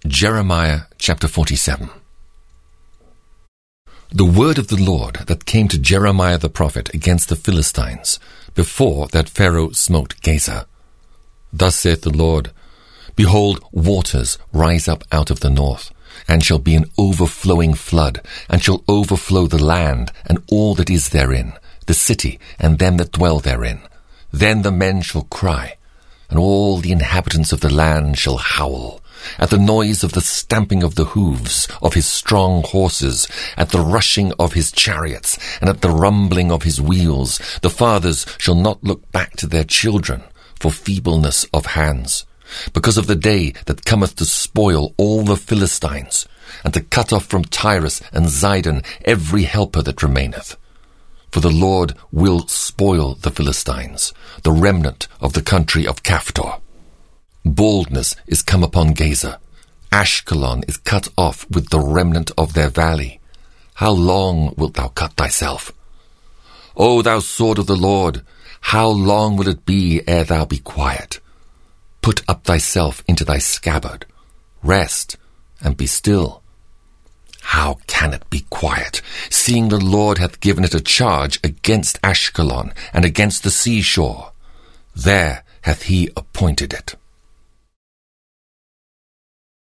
Jeremiah chapter 47. The word of the Lord that came to Jeremiah the prophet against the Philistines, before that Pharaoh smote Gaza. Thus saith the Lord, Behold, waters rise up out of the north, and shall be an overflowing flood, and shall overflow the land, and all that is therein, the city, and them that dwell therein. Then the men shall cry, and all the inhabitants of the land shall howl, at the noise of the stamping of the hoofs of his strong horses, at the rushing of his chariots, and at the rumbling of his wheels. The fathers shall not look back to their children for feebleness of hands, because of the day that cometh to spoil all the Philistines, and to cut off from Tyrus and Zidon every helper that remaineth. For the Lord will spoil the Philistines, the remnant of the country of Caphtor. Baldness is come upon Gaza. Ashkelon is cut off with the remnant of their valley. How long wilt thou cut thyself? O thou sword of the Lord, how long will it be ere thou be quiet? Put up thyself into thy scabbard. Rest, and be still. How can it be quiet, seeing the Lord hath given it a charge against Ashkelon and against the seashore? There hath he appointed it.